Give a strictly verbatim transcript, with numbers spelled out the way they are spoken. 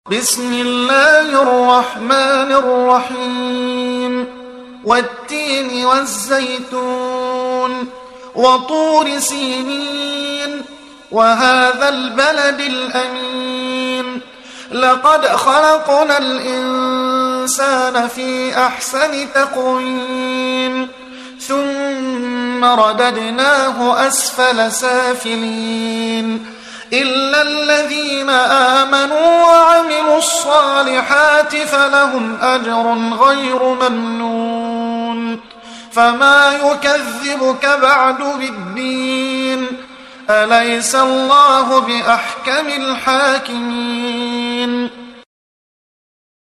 بسم الله الرحمن الرحيم والتين والزيتون وطور سينين وهذا البلد الأمين لقد خلقنا الإنسان في أحسن تقويم ثم رددناه أسفل سافلين إلا الذين آمنوا وعملوا الصالحات فلهم أجر غير ممنون فما يكذبك بعد بالدين أليس الله بأحكم الحاكمين